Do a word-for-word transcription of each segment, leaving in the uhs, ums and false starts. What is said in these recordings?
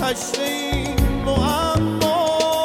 کشف این معما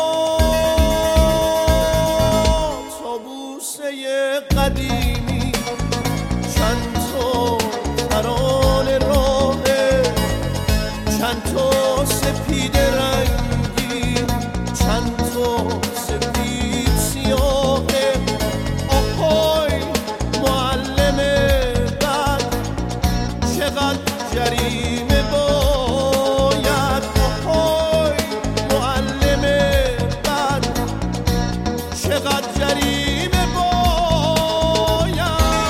طاووسه قدیمی چند تا ترانه راهه، چند تا سپید رنگی، چند تا سپید سیاهه. آهای معلم بد چقدر جریمه باید، آهای معلم بد چقدر جریمه باید.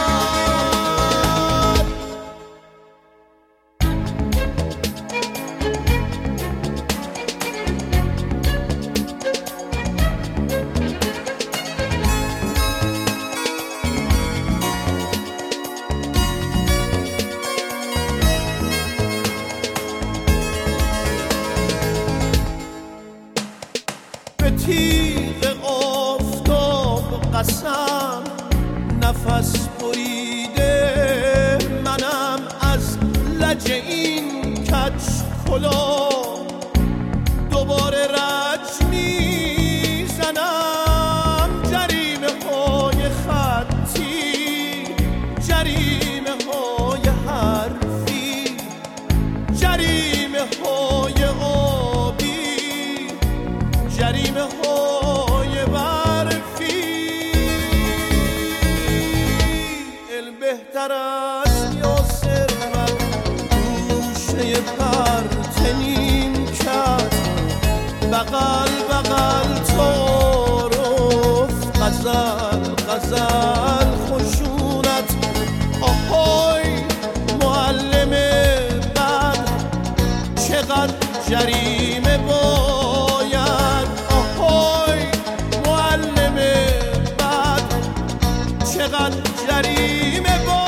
به تیغ آفتاب قسم نفس بریده منم، از لج این کج کلاه دوباره رج میزنم. جریمه های خطی، جریمه های حرفی، جریمه های آبی، جریمه های برفی. علم بهتر است یا ثروت، گوشه پرت نیمکت، بغل بغل تعارف، غزل غزل خشونت. آهای معلم بد چقدر جریمه باید، آهای معلم بد چقدر جریمه باید.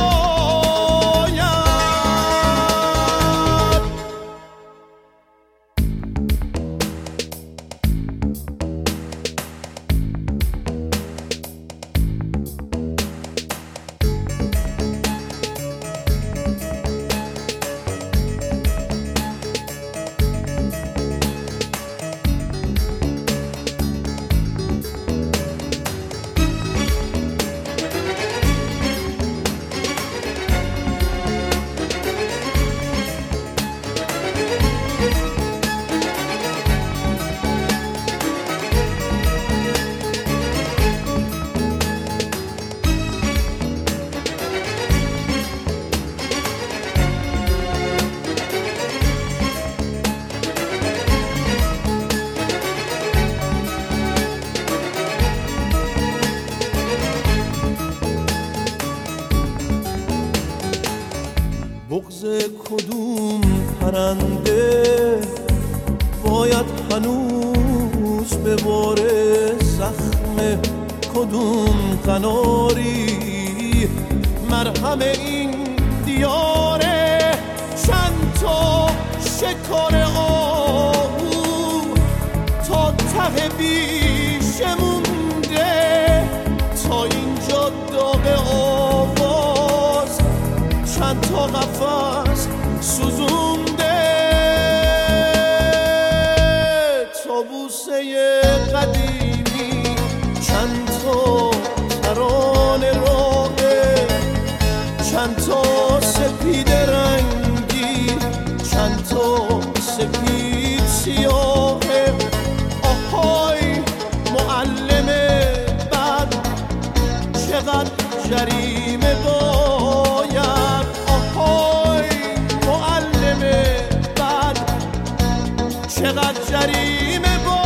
بغض کدوم پرنده باید هنوز به باره، زخم کدوم قناری مرهم این دیاره. چند تا شکار آهو تا ته بیشه مونده، تا اینجا داغ آواز چند تا قفس سوزونده. طاووسه قدیمی چند تا ترانه راهه، چند تا سپید رنگی، چند تا سپید سیاهه. آهای معلم بد چقدر جریمه باید، آهای معلم بد چقدر جریمه باید.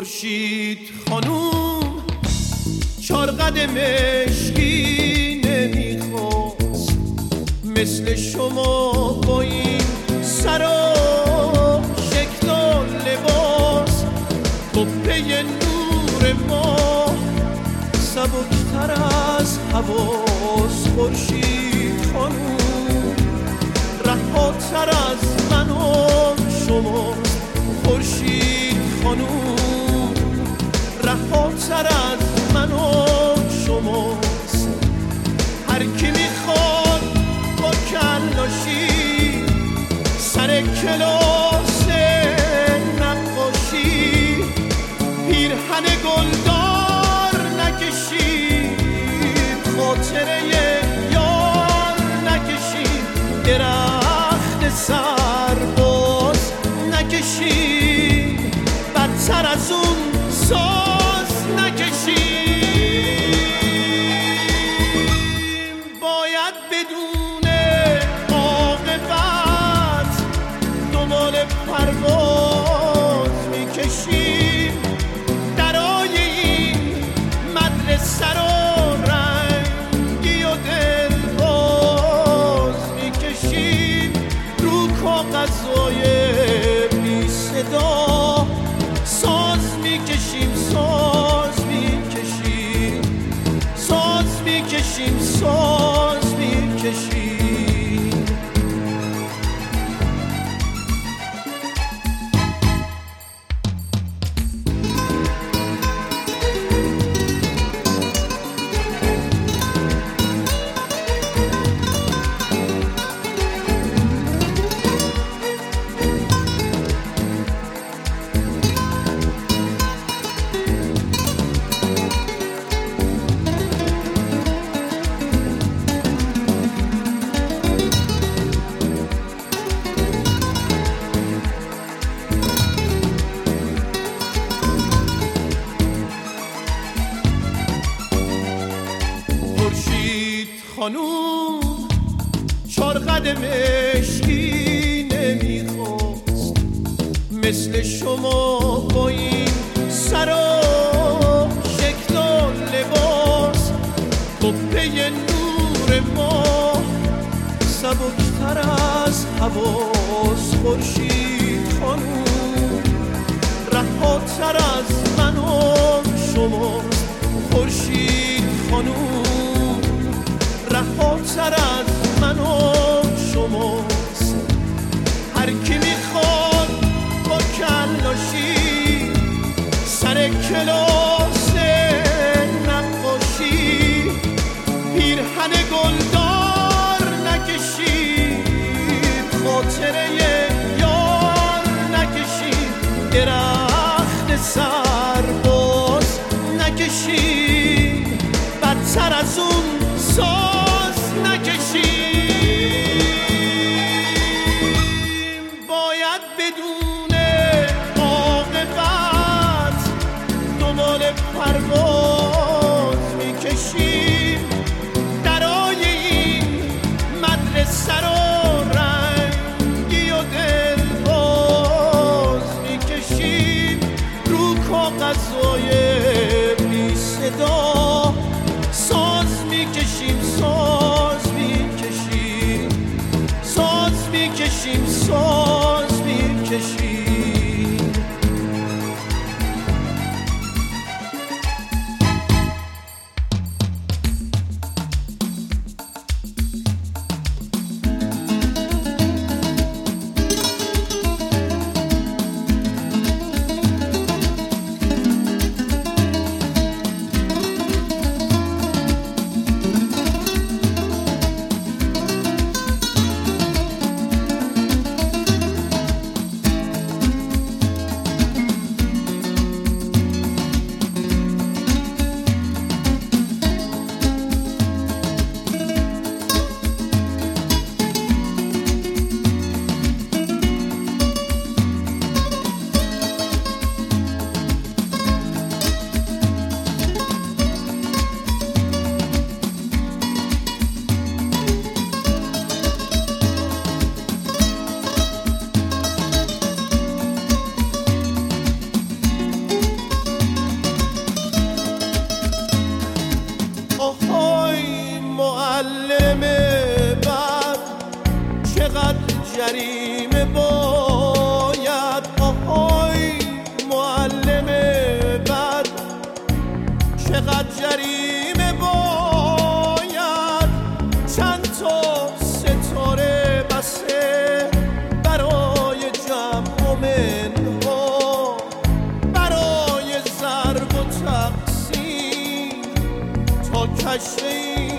خورشید خانوم چار قد مشکی نمیخواست مثل شما با این سر و شکل و لباس، قبه نور ما سبکتر از حواس. خورشید خانوم رهاتر از من و شما، خورشید خانوم رهاتر از من و شماست. هر کی میخواد با کلاشی سر کلاس نقاشی پیرهن گلدار نکشید، خاطره یار نکشید، درخت سرباز نکشید، بدتر از اون ساز نکشید. باید بدون عاقبت دنبال پرواز میکشیم، درای این مدرسه رو رنگی و دلباز میکشیم، رو کاغذهای بی صدا ساز میکشیم، ساز میکشیم، ساز میکشیم، ساز میکشیم. خورشید خانوم چار قد مشکی نمیخواست مثل شما با این سر و شکل و لباس، قبه نور ما سبکتر از حواس. خورشید خانوم رهاتر از من و شما، خورشید خانوم رهاتر از من و شماست. هر کی میخواد با کلاشی سر کلاس نقاشی پیرهن گلدار نکشید، خاطره یار نکشید، درخت سرباز نکشید، بدتر از اون ساز نکشید. باید بدون عاقبت دنبال پرواز میکشیم، درای این مدرسه رو رنگی و دلباز میکشیم، رو کاغذهای بی صدا ساز میکشیم، ساز میکشیم، ساز میکشیم، ساز میکشیم. جریمه باید آهای معلم بد چقدر جریمه باید چند تا ستاره بسه برای جمع و منها برای ضرب و تقسیم تا کشف